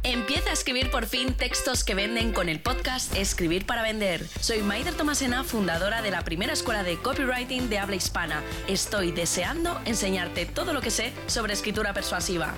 Empieza a escribir por fin textos que venden con el podcast Escribir para Vender. Soy Maider Tomasena, fundadora de la primera escuela de copywriting de habla hispana. Estoy deseando enseñarte todo lo que sé sobre escritura persuasiva.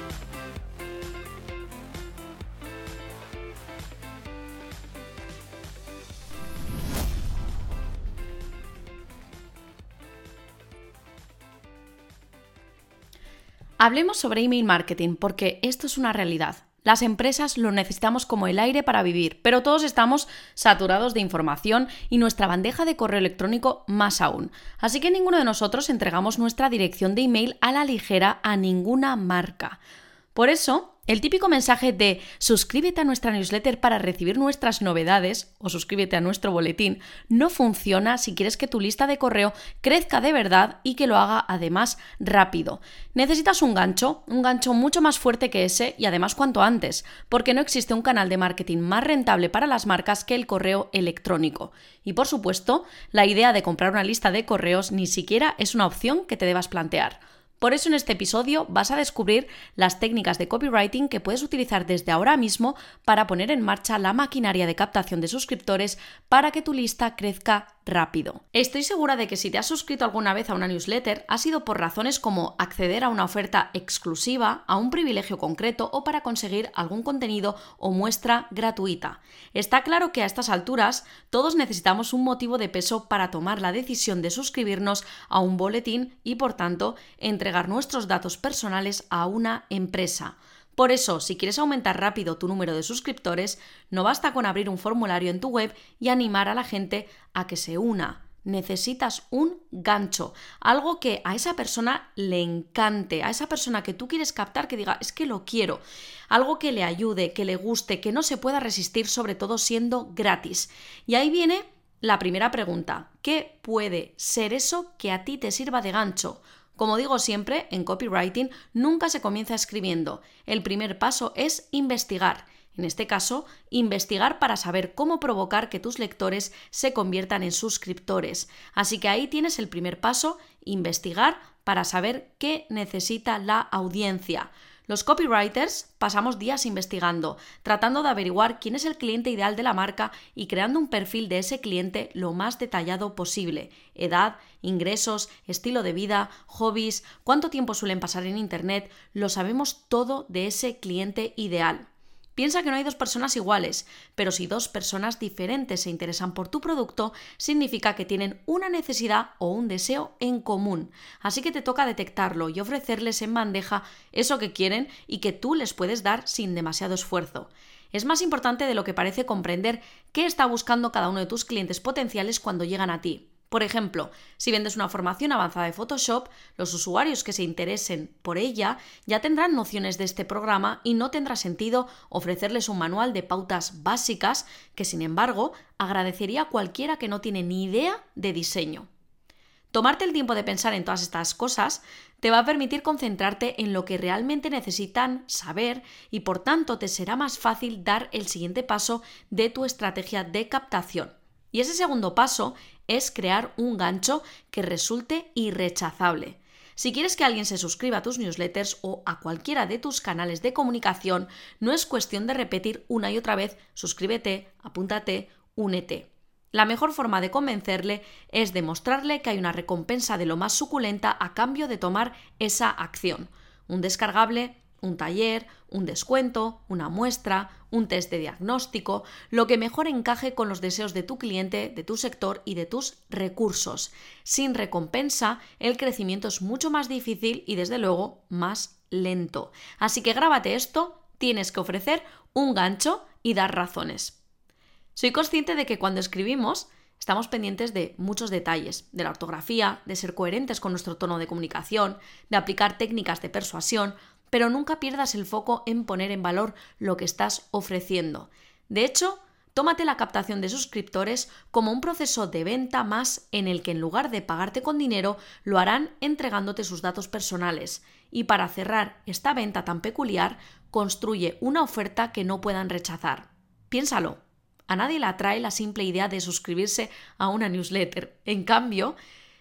Hablemos sobre email marketing porque esto es una realidad. Las empresas lo necesitamos como el aire para vivir, pero todos estamos saturados de información y nuestra bandeja de correo electrónico más aún. Así que ninguno de nosotros entregamos nuestra dirección de email a la ligera a ninguna marca. Por eso, el típico mensaje de suscríbete a nuestra newsletter para recibir nuestras novedades o suscríbete a nuestro boletín no funciona si quieres que tu lista de correo crezca de verdad y que lo haga además rápido. Necesitas un gancho mucho más fuerte que ese y además cuanto antes, porque no existe un canal de marketing más rentable para las marcas que el correo electrónico. Y por supuesto, la idea de comprar una lista de correos ni siquiera es una opción que te debas plantear. Por eso en este episodio vas a descubrir las técnicas de copywriting que puedes utilizar desde ahora mismo para poner en marcha la maquinaria de captación de suscriptores para que tu lista crezca rápido. Estoy segura de que si te has suscrito alguna vez a una newsletter ha sido por razones como acceder a una oferta exclusiva, a un privilegio concreto o para conseguir algún contenido o muestra gratuita. Está claro que a estas alturas todos necesitamos un motivo de peso para tomar la decisión de suscribirnos a un boletín y por tanto entregar nuestros datos personales a una empresa. Por eso, si quieres aumentar rápido tu número de suscriptores, no basta con abrir un formulario en tu web y animar a la gente a que se una. Necesitas un gancho, algo que a esa persona le encante, a esa persona que tú quieres captar que diga, es que lo quiero, algo que le ayude, que le guste, que no se pueda resistir, sobre todo siendo gratis. Y ahí viene la primera pregunta, ¿qué puede ser eso que a ti te sirva de gancho? Como digo siempre, en copywriting nunca se comienza escribiendo. El primer paso es investigar. En este caso, investigar para saber cómo provocar que tus lectores se conviertan en suscriptores. Así que ahí tienes el primer paso, investigar para saber qué necesita la audiencia. Los copywriters pasamos días investigando, tratando de averiguar quién es el cliente ideal de la marca y creando un perfil de ese cliente lo más detallado posible. Edad, ingresos, estilo de vida, hobbies, cuánto tiempo suelen pasar en internet, lo sabemos todo de ese cliente ideal. Piensa que no hay dos personas iguales, pero si dos personas diferentes se interesan por tu producto, significa que tienen una necesidad o un deseo en común. Así que te toca detectarlo y ofrecerles en bandeja eso que quieren y que tú les puedes dar sin demasiado esfuerzo. Es más importante de lo que parece comprender qué está buscando cada uno de tus clientes potenciales cuando llegan a ti. Por ejemplo, si vendes una formación avanzada de Photoshop, los usuarios que se interesen por ella ya tendrán nociones de este programa y no tendrá sentido ofrecerles un manual de pautas básicas que, sin embargo, agradecería a cualquiera que no tiene ni idea de diseño. Tomarte el tiempo de pensar en todas estas cosas te va a permitir concentrarte en lo que realmente necesitan saber y, por tanto, te será más fácil dar el siguiente paso de tu estrategia de captación. Y ese segundo paso es crear un gancho que resulte irrechazable. Si quieres que alguien se suscriba a tus newsletters o a cualquiera de tus canales de comunicación, no es cuestión de repetir una y otra vez suscríbete, apúntate, únete. La mejor forma de convencerle es demostrarle que hay una recompensa de lo más suculenta a cambio de tomar esa acción. Un descargable, un taller, un descuento, una muestra, un test de diagnóstico, lo que mejor encaje con los deseos de tu cliente, de tu sector y de tus recursos. Sin recompensa, el crecimiento es mucho más difícil y, desde luego, más lento. Así que grábate esto, tienes que ofrecer un gancho y dar razones. Soy consciente de que cuando escribimos estamos pendientes de muchos detalles, de la ortografía, de ser coherentes con nuestro tono de comunicación, de aplicar técnicas de persuasión, pero nunca pierdas el foco en poner en valor lo que estás ofreciendo. De hecho, tómate la captación de suscriptores como un proceso de venta más en el que en lugar de pagarte con dinero, lo harán entregándote sus datos personales. Y para cerrar esta venta tan peculiar, construye una oferta que no puedan rechazar. Piénsalo. A nadie le atrae la simple idea de suscribirse a una newsletter. En cambio,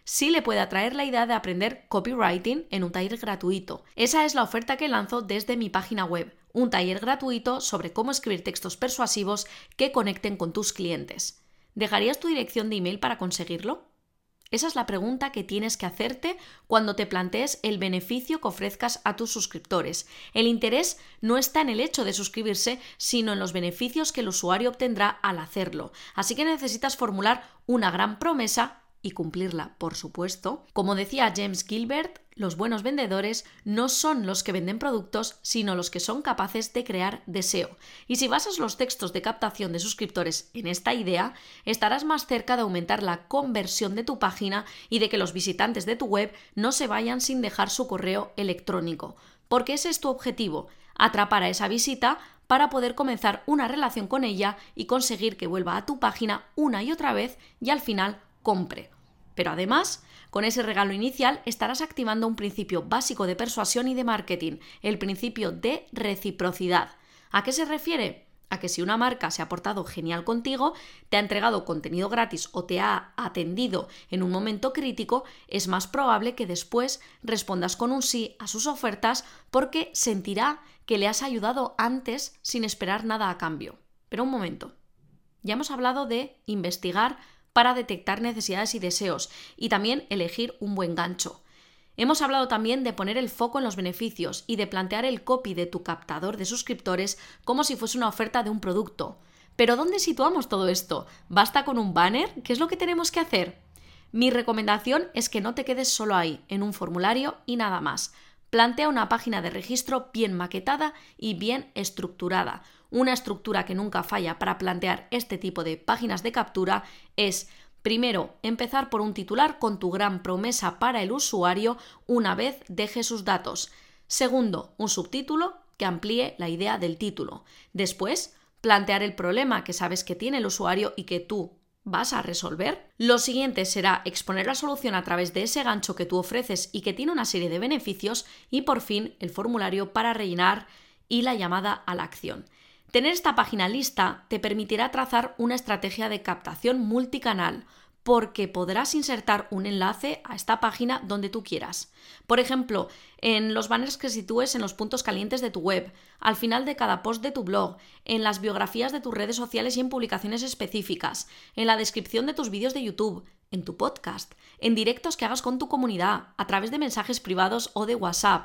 sí le puede atraer la idea de aprender copywriting en un taller gratuito. Esa es la oferta que lanzo desde mi página web, un taller gratuito sobre cómo escribir textos persuasivos que conecten con tus clientes. ¿Dejarías tu dirección de email para conseguirlo? Esa es la pregunta que tienes que hacerte cuando te plantees el beneficio que ofrezcas a tus suscriptores. El interés no está en el hecho de suscribirse, sino en los beneficios que el usuario obtendrá al hacerlo. Así que necesitas formular una gran promesa y cumplirla, por supuesto. Como decía James Gilbert, los buenos vendedores no son los que venden productos, sino los que son capaces de crear deseo. Y si basas los textos de captación de suscriptores en esta idea, estarás más cerca de aumentar la conversión de tu página y de que los visitantes de tu web no se vayan sin dejar su correo electrónico. Porque ese es tu objetivo, atrapar a esa visita para poder comenzar una relación con ella y conseguir que vuelva a tu página una y otra vez y al final compre. Pero además, con ese regalo inicial estarás activando un principio básico de persuasión y de marketing, el principio de reciprocidad. ¿A qué se refiere? A que si una marca se ha portado genial contigo, te ha entregado contenido gratis o te ha atendido en un momento crítico, es más probable que después respondas con un sí a sus ofertas porque sentirá que le has ayudado antes sin esperar nada a cambio. Pero un momento. Ya hemos hablado de investigar para detectar necesidades y deseos y también elegir un buen gancho. Hemos hablado también de poner el foco en los beneficios y de plantear el copy de tu captador de suscriptores como si fuese una oferta de un producto. ¿Pero dónde situamos todo esto? ¿Basta con un banner? ¿Qué es lo que tenemos que hacer? Mi recomendación es que no te quedes solo ahí, en un formulario y nada más. Plantea una página de registro bien maquetada y bien estructurada. Una estructura que nunca falla para plantear este tipo de páginas de captura es, primero, empezar por un titular con tu gran promesa para el usuario una vez deje sus datos. Segundo, un subtítulo que amplíe la idea del título. Después, plantear el problema que sabes que tiene el usuario y que tú vas a resolver. Lo siguiente será exponer la solución a través de ese gancho que tú ofreces y que tiene una serie de beneficios y por fin el formulario para rellenar y la llamada a la acción. Tener esta página lista te permitirá trazar una estrategia de captación multicanal porque podrás insertar un enlace a esta página donde tú quieras. Por ejemplo, en los banners que sitúes en los puntos calientes de tu web, al final de cada post de tu blog, en las biografías de tus redes sociales y en publicaciones específicas, en la descripción de tus vídeos de YouTube, en tu podcast, en directos que hagas con tu comunidad, a través de mensajes privados o de WhatsApp,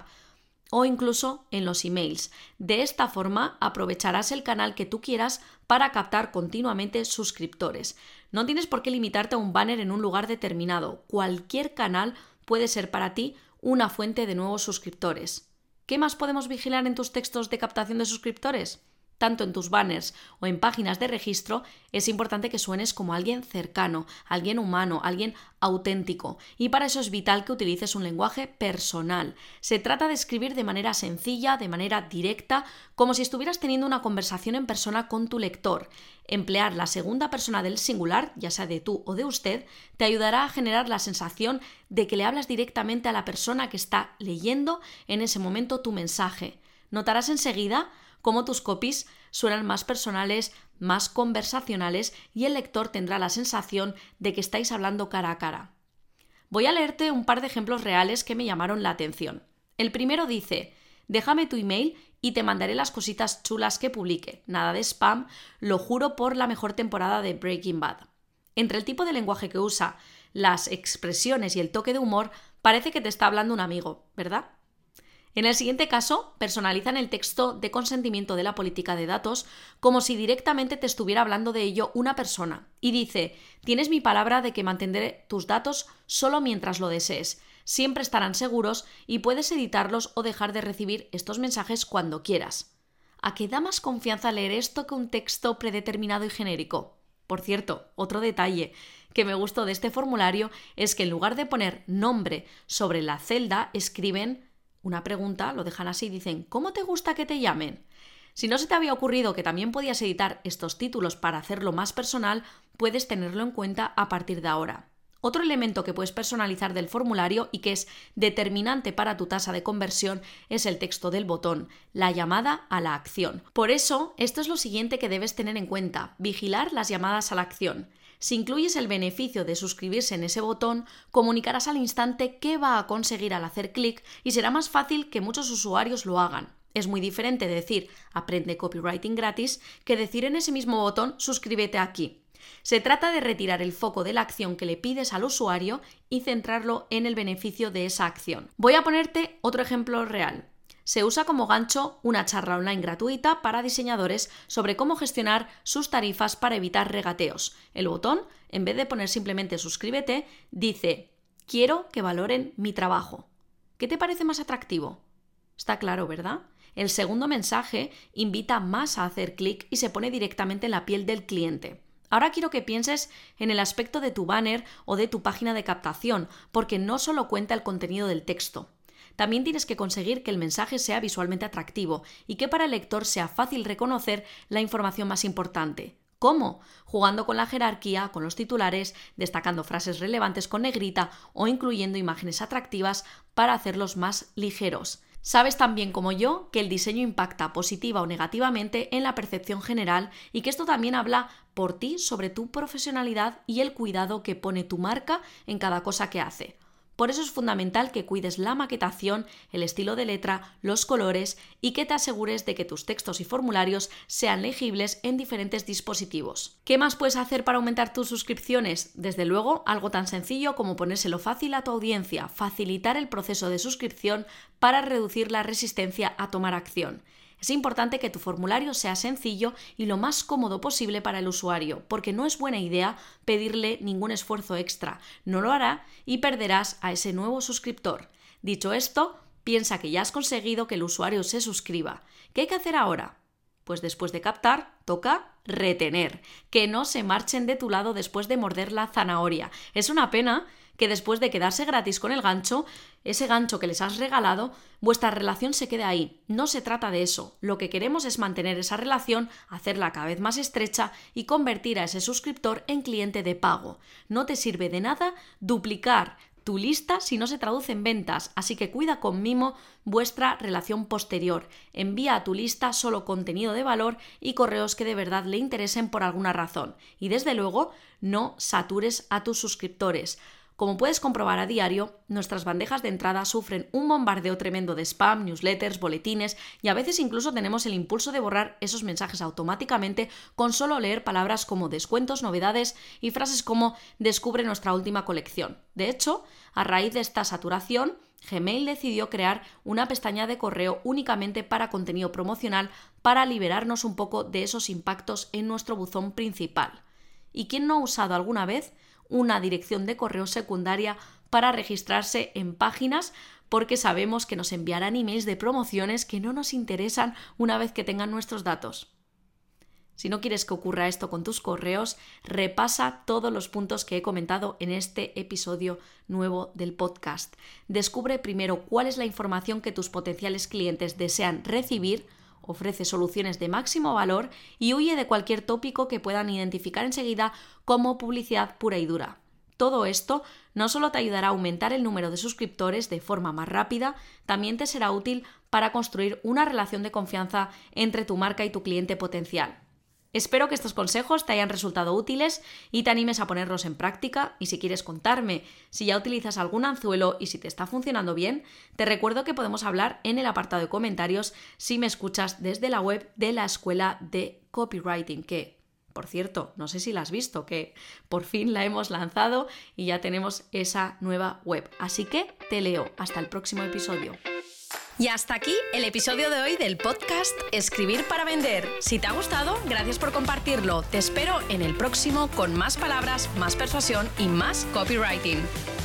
o incluso en los emails. De esta forma aprovecharás el canal que tú quieras para captar continuamente suscriptores. No tienes por qué limitarte a un banner en un lugar determinado. Cualquier canal puede ser para ti una fuente de nuevos suscriptores. ¿Qué más podemos vigilar en tus textos de captación de suscriptores? Tanto en tus banners o en páginas de registro, es importante que suenes como alguien cercano, alguien humano, alguien auténtico. Y para eso es vital que utilices un lenguaje personal. Se trata de escribir de manera sencilla, de manera directa, como si estuvieras teniendo una conversación en persona con tu lector. Emplear la segunda persona del singular, ya sea de tú o de usted, te ayudará a generar la sensación de que le hablas directamente a la persona que está leyendo en ese momento tu mensaje. Notarás enseguida cómo tus copies suenan más personales, más conversacionales y el lector tendrá la sensación de que estáis hablando cara a cara. Voy a leerte un par de ejemplos reales que me llamaron la atención. El primero dice: déjame tu email y te mandaré las cositas chulas que publique. Nada de spam, lo juro por la mejor temporada de Breaking Bad. Entre el tipo de lenguaje que usa, las expresiones y el toque de humor, parece que te está hablando un amigo, ¿verdad? En el siguiente caso, personalizan el texto de consentimiento de la política de datos como si directamente te estuviera hablando de ello una persona. Y dice: tienes mi palabra de que mantendré tus datos solo mientras lo desees. Siempre estarán seguros y puedes editarlos o dejar de recibir estos mensajes cuando quieras. ¿A qué da más confianza leer esto que un texto predeterminado y genérico? Por cierto, otro detalle que me gustó de este formulario es que en lugar de poner nombre sobre la celda, escriben una pregunta, lo dejan así y dicen: ¿cómo te gusta que te llamen? Si no se te había ocurrido que también podías editar estos títulos para hacerlo más personal, puedes tenerlo en cuenta a partir de ahora. Otro elemento que puedes personalizar del formulario y que es determinante para tu tasa de conversión es el texto del botón, la llamada a la acción. Por eso, esto es lo siguiente que debes tener en cuenta: vigilar las llamadas a la acción. Si incluyes el beneficio de suscribirse en ese botón, comunicarás al instante qué va a conseguir al hacer clic y será más fácil que muchos usuarios lo hagan. Es muy diferente decir aprende copywriting gratis que decir en ese mismo botón suscríbete aquí. Se trata de retirar el foco de la acción que le pides al usuario y centrarlo en el beneficio de esa acción. Voy a ponerte otro ejemplo real. Se usa como gancho una charla online gratuita para diseñadores sobre cómo gestionar sus tarifas para evitar regateos. El botón, en vez de poner simplemente suscríbete, dice quiero que valoren mi trabajo. ¿Qué te parece más atractivo? Está claro, ¿verdad? El segundo mensaje invita más a hacer clic y se pone directamente en la piel del cliente. Ahora quiero que pienses en el aspecto de tu banner o de tu página de captación, porque no solo cuenta el contenido del texto. También tienes que conseguir que el mensaje sea visualmente atractivo y que para el lector sea fácil reconocer la información más importante. ¿Cómo? Jugando con la jerarquía, con los titulares, destacando frases relevantes con negrita o incluyendo imágenes atractivas para hacerlos más ligeros. Sabes tan bien como yo que el diseño impacta positiva o negativamente en la percepción general y que esto también habla por ti sobre tu profesionalidad y el cuidado que pone tu marca en cada cosa que hace. Por eso es fundamental que cuides la maquetación, el estilo de letra, los colores y que te asegures de que tus textos y formularios sean legibles en diferentes dispositivos. ¿Qué más puedes hacer para aumentar tus suscripciones? Desde luego, algo tan sencillo como ponérselo fácil a tu audiencia, facilitar el proceso de suscripción para reducir la resistencia a tomar acción. Es importante que tu formulario sea sencillo y lo más cómodo posible para el usuario, porque no es buena idea pedirle ningún esfuerzo extra. No lo hará y perderás a ese nuevo suscriptor. Dicho esto, piensa que ya has conseguido que el usuario se suscriba. ¿Qué hay que hacer ahora? Pues después de captar, toca retener. Que no se marchen de tu lado después de morder la zanahoria. Es una pena que después de quedarse gratis con el gancho, ese gancho que les has regalado, vuestra relación se quede ahí. No se trata de eso. Lo que queremos es mantener esa relación, hacerla cada vez más estrecha y convertir a ese suscriptor en cliente de pago. No te sirve de nada duplicar tu lista si no se traduce en ventas, así que cuida con mimo vuestra relación posterior. Envía a tu lista solo contenido de valor y correos que de verdad le interesen por alguna razón. Y desde luego, no satures a tus suscriptores. Como puedes comprobar a diario, nuestras bandejas de entrada sufren un bombardeo tremendo de spam, newsletters, boletines y a veces incluso tenemos el impulso de borrar esos mensajes automáticamente con solo leer palabras como descuentos, novedades y frases como descubre nuestra última colección. De hecho, a raíz de esta saturación, Gmail decidió crear una pestaña de correo únicamente para contenido promocional para liberarnos un poco de esos impactos en nuestro buzón principal. ¿Y quién no ha usado alguna vez una dirección de correo secundaria para registrarse en páginas porque sabemos que nos enviarán emails de promociones que no nos interesan una vez que tengan nuestros datos? Si no quieres que ocurra esto con tus correos, repasa todos los puntos que he comentado en este episodio nuevo del podcast. Descubre primero cuál es la información que tus potenciales clientes desean recibir, ofrece soluciones de máximo valor y huye de cualquier tópico que puedan identificar enseguida como publicidad pura y dura. Todo esto no solo te ayudará a aumentar el número de suscriptores de forma más rápida, también te será útil para construir una relación de confianza entre tu marca y tu cliente potencial. Espero que estos consejos te hayan resultado útiles y te animes a ponerlos en práctica, y si quieres contarme si ya utilizas algún anzuelo y si te está funcionando bien, te recuerdo que podemos hablar en el apartado de comentarios si me escuchas desde la web de la Escuela de Copywriting, que, por cierto, no sé si la has visto, que por fin la hemos lanzado y ya tenemos esa nueva web. Así que te leo. Hasta el próximo episodio. Y hasta aquí el episodio de hoy del podcast Escribir para Vender. Si te ha gustado, gracias por compartirlo. Te espero en el próximo con más palabras, más persuasión y más copywriting.